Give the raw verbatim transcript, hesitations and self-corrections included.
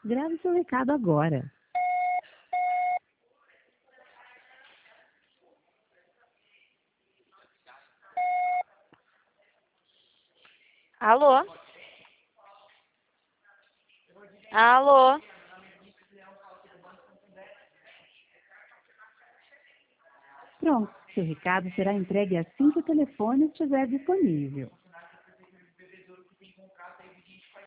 Grave seu recado agora. Alô? Alô? Pronto, seu recado será entregue assim que o telefone estiver disponível.